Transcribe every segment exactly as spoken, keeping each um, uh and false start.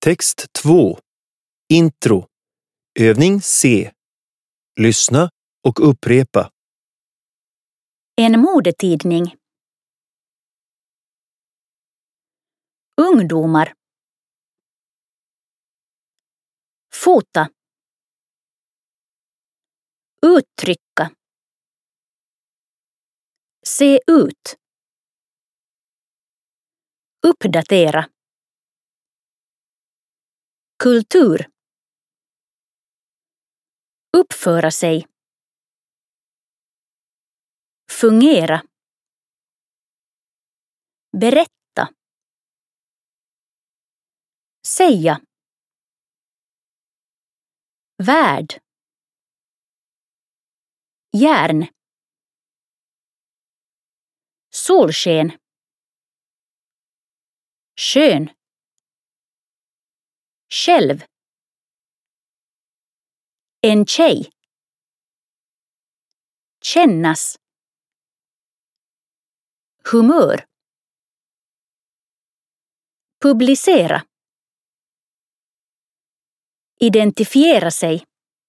Text två. Intro. Övning C. Lyssna och upprepa. En modetidning. Ungdomar. Fota. Uttrycka. Se ut. Uppdatera. Kultur. Uppföra sig. Fungera. Berätta. Säga. Värld. Järn. Solsken. Skön. Själv. En tjej. Kännas. Humör. Publicera. Identifiera sig.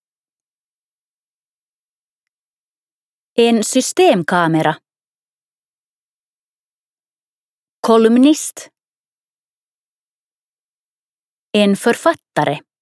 En systemkamera. Kolumnist. En författare.